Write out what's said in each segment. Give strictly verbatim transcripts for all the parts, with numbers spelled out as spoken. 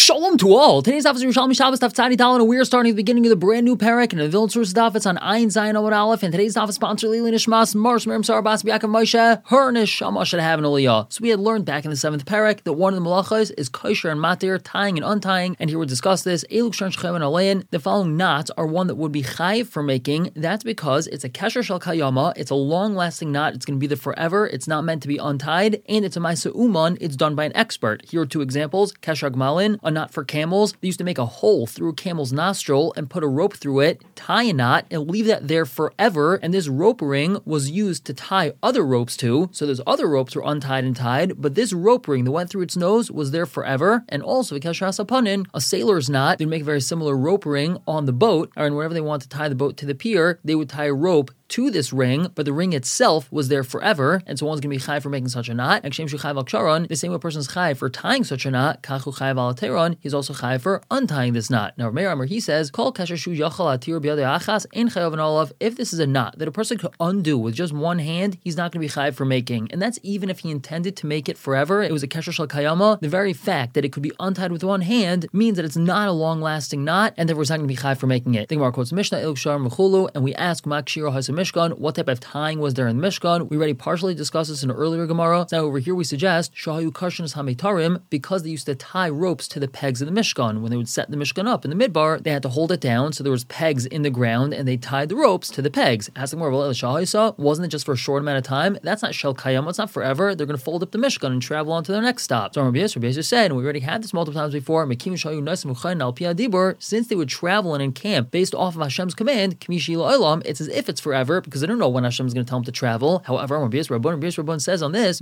Shalom to all. Today's daf is Yerushalmi Shabbos Daf Tzadi Daled, and we are starting at the beginning of the brand new parak and the Vilna Source daf. It's on Ayin Zayin Amud Aleph, and today's daf is sponsored Lili Nishmas Mars Miriam Sarah Bas Yaakov Moshe. Her neshama should have an aliyah. So we had learned back in the seventh parak that one of the malachas is kosher and matir, tying and untying, and here we'll discuss this. Eluk Shern Shechem and Alein. The following knots are one that would be chayiv for making. That's because it's a kesher shel kayama. It's a long-lasting knot. It's going to be there forever. It's not meant to be untied, and it's a ma'aseh uman. It's done by an expert. Here are two examples: kesher gmalin, a knot for camels. They used to make a hole through a camel's nostril and put a rope through it, tie a knot, and leave that there forever. And this rope ring was used to tie other ropes to. So those other ropes were untied and tied, but this rope ring that went through its nose was there forever. And also, a sailor's knot, they'd make a very similar rope ring on the boat, or whenever they want to tie the boat to the pier, they would tie a rope to this ring, but the ring itself was there forever, and so one's going to be chai for making such a knot. The same way a person's chai for tying such a knot, kachu chai valateron, he's also chai for untying this knot. Now, Meir Amar, he says, Kol kasher shu yachal atir b'yadei achas ein chayav an olav. If this is a knot that a person could undo with just one hand, he's not going to be chai for making, and that's even if he intended to make it forever. It was a kesher shel kayama. The very fact that it could be untied with one hand means that it's not a long-lasting knot, and therefore it's not going to be chai for making it. Think about our quotes Mishnah Iluk Sharm V'chulu, and we ask Makshiro Has Mishkan, what type of tying was there in the Mishkan? We already partially discussed this in an earlier Gemara. So now over here we suggest Shahayu Karshanas Hametarim, because they used to tie ropes to the pegs of the Mishkan. When they would set the Mishkan up in the midbar, they had to hold it down, so there was pegs in the ground, and they tied the ropes to the pegs. Asking more, well, Shahaysa, wasn't it just for a short amount of time? That's not Shel Kayam, it's not forever. They're going to fold up the Mishkan and travel on to their next stop. So Rabbi Yisrael, Rabbi Yisrael said, and we already had this multiple times before, Mekim Shahayu Nasim Uchayin Al Pia Dibur, since they would travel and encamp based off of Hashem's command, Kamishi Olam, it's as if it's forever, because they don't know when Hashem is going to tell him to travel. However, Rabbi Yisrael Rabban says on this,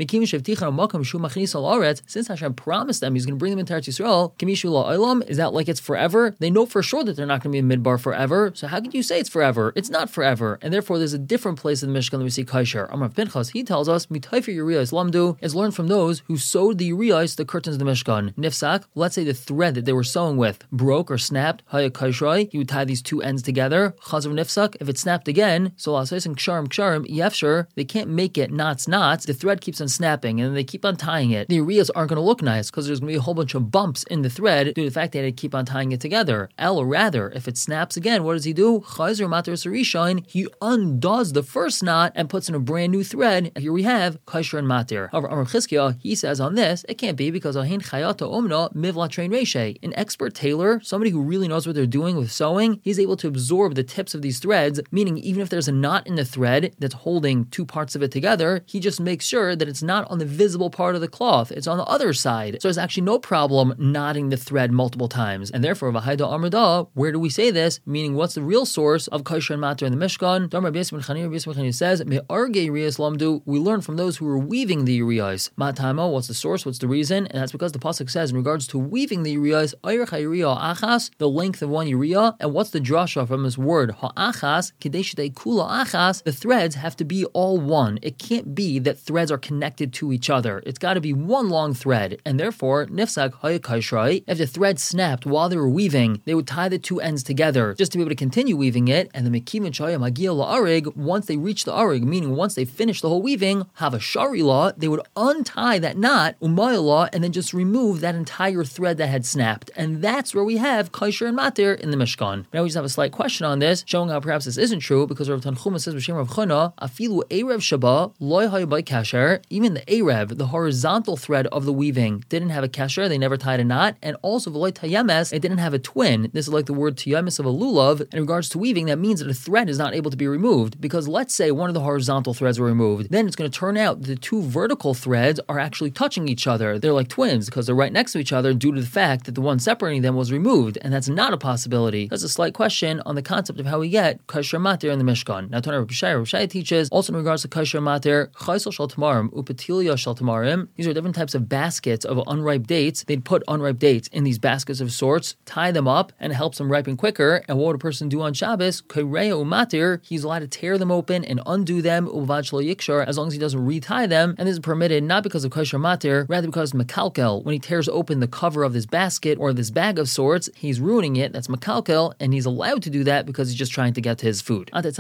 since Hashem promised them He's going to bring them into Eretz Yisrael, is that like it's forever? They know for sure that they're not going to be in Midbar forever. So how could you say it's forever? It's not forever, and therefore there's a different place in the Mishkan that we see Kaisher. Amar Pinchas, he tells us, Mitayfer Urias Lamdu is learned from those who sewed the Urias, the curtains of the Mishkan. Nifsak, let's say the thread that they were sewing with broke or snapped. Haya Kaishroi, you would tie these two ends together. Chazav Nifsak, if it snapped again, so Lasais Ksharim Ksharim, Yefshir, they can't make it knots knots. The thread keeps on snapping and they keep on tying it. The Urias aren't going to look nice because there's going to be a whole bunch of bumps in the thread due to the fact that they keep on tying it together. El, or rather, if it snaps again, what does he do? Chayzer Mater Sarishain, he undoes the first knot and puts in a brand new thread. And here we have Kaisher and Mater. However, Amar Chizkiah, he says on this, it can't be because Ahin Chayata Omna Mivla Train Reshe. An expert tailor, somebody who really knows what they're doing with sewing, he's able to absorb the tips of these threads, meaning even if there's a knot in the thread that's holding two parts of it together, he just makes sure that it's not on the visible part of the cloth, it's on the other side. So there's actually no problem knotting the thread multiple times. And therefore, V'haida Amrada, where do we say this? Meaning, what's the real source of Kaisher and Mater in the Mishkan? Damar Rabbi Yisrael ben Chanina, Rabbi Yisrael ben Chanina says, Me'arge Urias Lamdu, we learn from those who were weaving the Urias. Matama, what's the source? What's the reason? And that's because the pasuk says in regards to weaving the Urias, Ayr Chayriya Achas, the length of one Uriah. And what's the drasha from this word? Ha'achas, Kadesh Kula Achas, the threads have to be all one. It can't be that threads are connected to each other. It's got to be one long thread, and therefore, nifsak hayakaishrai, if the thread snapped while they were weaving, they would tie the two ends together just to be able to continue weaving it, and the mekim and shaya magia la'arig, once they reach the arig, meaning once they finish the whole weaving, have a shari law, they would untie that knot, umaya law, and then just remove that entire thread that had snapped, and that's where we have kaisher and mater in the Mishkan. Now we just have a slight question on this, showing how perhaps this isn't true, because Rav Tanchuma says, B'Shem Rav Chana, afilu erev shaba loy hayabay kasher, even the erev, the horizontal thread of the weaving, didn't have a kasher, they never tied a knot, and also v'loy tayemes, it didn't have a twin. This is like the word tayemes of a lulav. In regards to weaving, that means that a thread is not able to be removed, because let's say one of the horizontal threads were removed, then it's going to turn out the two vertical threads are actually touching each other. They're like twins, because they're right next to each other due to the fact that the one separating them was removed, and that's not a possibility. That's a slight question on the concept of how we get kasher mater in the Mishkan. Now, Tana Rabbi Shai, Rabbi Shai teaches, also in regards to kasher mater, chaisel shal tamarim, upetilia shal tamarim. These are different types of baskets of unripe dates. They'd put unripe dates in these baskets of sorts, tie them up, and it helps them ripen quicker. And what would a person do on Shabbos? Kaireya umatir, he's allowed to tear them open and undo them, uvad shlo yikshar, as long as he doesn't retie them. And this is permitted not because of kasher mater, rather because makalkel. When he tears open the cover of this basket or this bag of sorts, he's ruining it. That's makalkel, and he's allowed to do that because he's just trying to get to his food.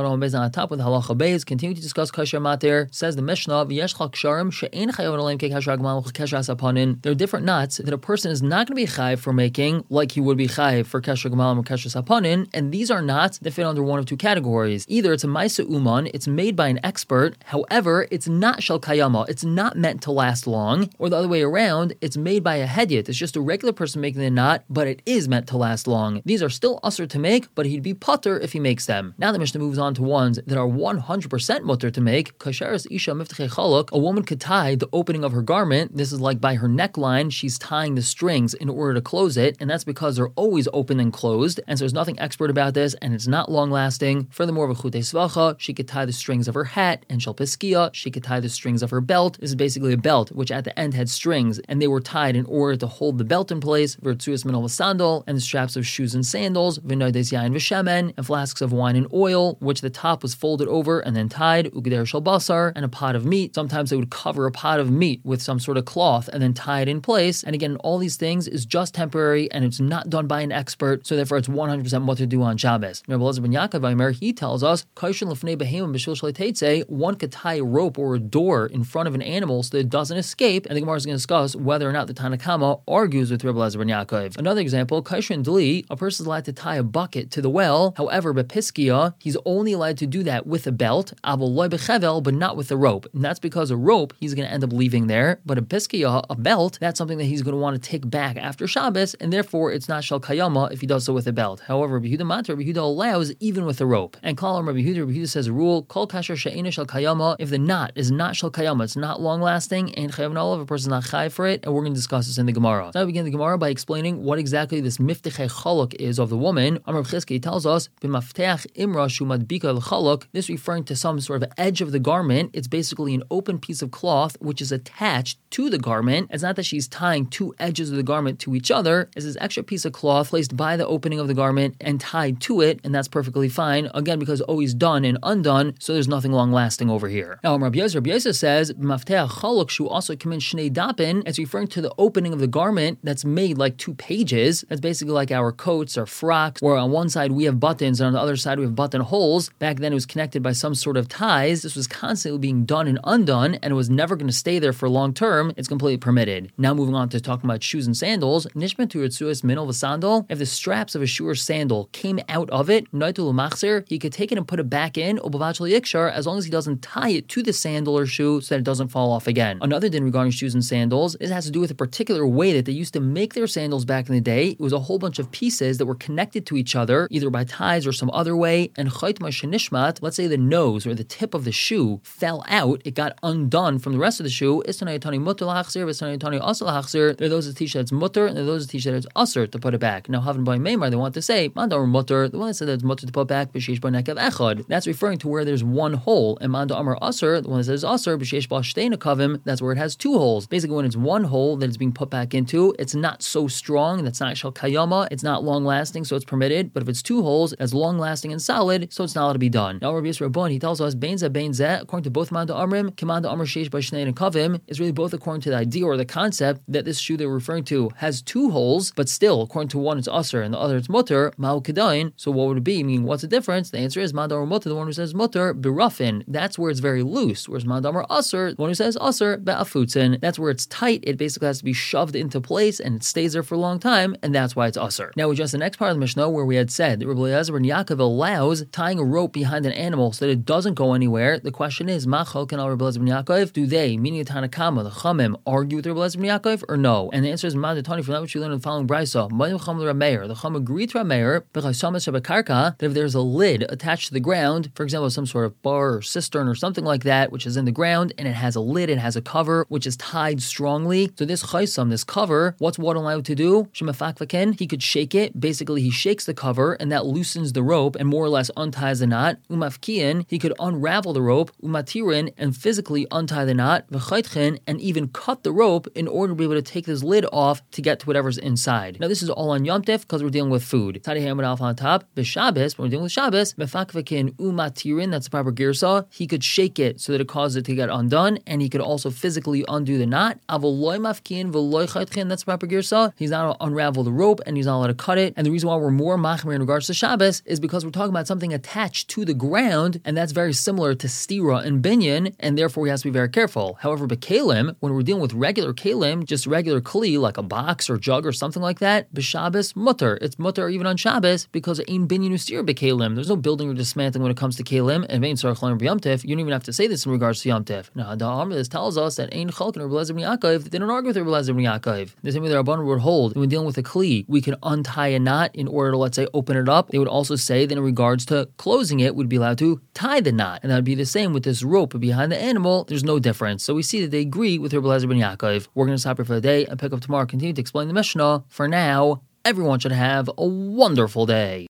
on Beis on top with halacha Beis. Continue to discuss kasher matir. Says the Mishnah, v'yesh chal ksharim she'ein chayav aleim kekasher agmal kekasher asapanin. There are different knots that a person is not going to be chayiv for making, like he would be chayiv for kasher gamalim or kasher sapanin, and these are knots that fit under one of two categories. Either it's a maisa uman, it's made by an expert, however, it's not shel kayama, it's not meant to last long, or the other way around, it's made by a hedyot, it's just a regular person making the knot, but it is meant to last long. These are still usher to make, but he'd be putter if he makes them. Now the Mishnah moves on to ones that are one hundred percent mutter to make. Kasheres isha miftachei chaluk, a woman could tie the opening of her garment. This is like by her neckline, she's tying the strings in order to close it, and that's because they're always open and closed, and so there's nothing expert about this, and it's not long lasting. Furthermore, v'chutei svacha, she could tie the strings of her hat, and shel peskia, she could tie the strings of her belt. This is basically a belt, which at the end had strings, and they were tied in order to hold the belt in place. V'rtzuas min sandal, and the straps of shoes and sandals, v'noides yain v'shemen, and flasks of wine and oil, which the top was folded over and then tied, ugeder shel basar, and a pot of meat. Sometimes they would cover a pot of meat with some sort of cloth and then tie it in place. And again, all these things is just temporary, and it's not done by an expert, so therefore it's one hundred percent what to do on Shabbos. Rabbi Elazar ben Yaakov, he tells us, one could tie a rope or a door in front of an animal so that it doesn't escape, and the Gemara is going to discuss whether or not the Tanakama argues with Rabbi Elazar ben Yaakov. Another example, Kaishin Dli, a person is allowed to tie a bucket to the well, however, Bepiskia, he's only allowed to do that with a belt, but not with a rope, and that's because a rope he's going to end up leaving there, but a Piskia, a belt, that's something that he's going to want to take back after Shabbos, and therefore it's not shel kayama if he does so with a belt. However, Rabbi Yehuda Matar, Rabbi Yehuda allows even with a rope. And Kol Rabbi Yehuda, Rabbi Yehuda says a rule, Kol kasher she'ena shel kayama, if the knot is not shel kayama, it's not long lasting, and chayav nolav, a person's not chayav for it, and we're going to discuss this in the Gemara. So now we begin the Gemara by explaining what exactly this miftachei chaluk is of the woman. Amar Chizki tells us, b'mafteach imra shu madbika l'chaluk, this referring to some sort of edge of the garment. It's basically an open piece of cloth which is attached to the garment. It's not that she's tying two edges of the garment to each other. It's this extra piece of cloth placed by the opening of the garment and tied to it, and that's perfectly fine, again, because it's always done and undone, so there's nothing long-lasting over here. Now, Rabbi Yosef, Rabbi Yosef says, Mafteach chaluk shu also kamin shnei dapin, it's referring to the opening of the garment that's made like two pages. That's basically like our coats or frocks, where on one side we have buttons and on the other side we have button holes. Back then it was connected by some sort of ties. This was constantly being done and undone, and it was never going to stay there for long term. It's completely permitted. Now moving on to talking about shoes and sandals, nishmat tu ritzuas min of a sandal, if the straps of a shoe or sandal came out of it, noitul machzir, he could take it and put it back in, ubavachal yikshar, as long as he doesn't tie it to the sandal or shoe so that it doesn't fall off again. Another din regarding shoes and sandals, it has to do with a particular way that they used to make their sandals back in the day. It was a whole bunch of pieces that were connected to each other, either by ties or some other way, and chayt ma shenishmat, let's say the nose or the tip of the shoe fell out, it got undone from the rest of the shoe, istanayatani mutter lahachzir, istanayatani asr lahachzir, there are those that teach that it's mutter, and there are those that teach that it's asr to put it back. Now, Havin by Meimar, they want to say, Manda or mutter, the one that said that it's mutter to put back, b'sheish ba nekav echad, that's referring to where there's one hole, and Manda amar asr, the one that says asr, b'sheish ba shtei nekavim, that's where it has two holes. Basically, when it's one hole that it's being put back into, it's not so strong, that's not shel kayama, it's not long lasting, so it's permitted, but if it's two holes, that's long lasting and solid, so it's not allowed to be done. Now, Rabbi Yisrael Rabban, he tells us, Bein zeh bein zeh, according to both Manda Amrim, Kimanda Amr sheish ba shnei nekavim, is really both according to the idea or the concept that this shoe they're referring to has two holes, but still, according to one it's usr and the other it's mutter, ma'u kedain, so what would it be? Meaning, what's the difference? The answer is Manda or mutter, the one who says mutter, berufin, that's where it's very loose, whereas Manda or usr, the one who says usr, be'afutzin, that's where it's tight, it basically has to be shoved into place and it stays there for a long time, and that's why it's usr. Now, we just the next part of the Mishnah where we had said that Rabbi Elazar ben Yaakov allows tying a rope behind an animal so that it doesn't go anywhere. The question is, Machal can Rabbi Elazar ben Yaakov, do they, meaning the Tanakama, the Chamim, argue with Rabbi Elazar ben Yaakov or no? And the answer is Madatani, from that which you learn in the following brisa. The Chum agreed to Rameir that if there's a lid attached to the ground, for example, some sort of bar or cistern or something like that, which is in the ground, and it has a lid, it has a cover, which is tied strongly. So this chaysam, this cover, what's one allowed to do? Shemafakvaken, he could shake it. Basically, he shakes the cover, and that loosens the rope and more or less unties the knot. Umafkian, he could unravel the rope. Umatirin, and physically untie the knot. V'chaytchen, and even cut the rope in order to be able to take this lid off to get to whatever's inside. Now, this is all on Yom Tov because we're dealing with food. Tadi Hamad Alpha on top. B'Shabbos, when we're dealing with Shabbos, Mefakvakin umatirin, that's the proper girsa. He could shake it so that it causes it to get undone, and he could also physically undo the knot. Avoloy mafkin v'loy chaytchen, that's the proper girsa. He's not to unravel the rope, and he's not allowed to cut it. And the reason why we're more machmir in regards to Shabbos is because we're talking about something attached attached to the ground, and that's very similar to stira and binyan, and therefore he has to be very careful. However, b'kelim, when we're dealing with regular kelim, just regular kli, like a box or jug or something like that, b'Shabbos mutter. It's mutter even on Shabbos because ein binyan ustira b'kelim. There's no building or dismantling when it comes to kelim, and vein sarach l'im b'yom tif. You don't even have to say this in regards to Yom Tif. Now, the Amr tells us that ein chalkin or B'lezer ben Yaakov, they don't argue with B'lezer ben Yaakov. The same way the Rabbanan would hold when dealing with a kli, we can untie a knot in order to, let's say, open it up. They would also say that in regards to closing it, we'd be allowed to tie the knot, and that would be the same with this rope behind the animal. There's no difference. So we see that they agree with B'lezer ben Yaakov. We're going to stop here for the day and pick up tomorrow. Continue to explain the Mishnah. For now, everyone should have a wonderful day.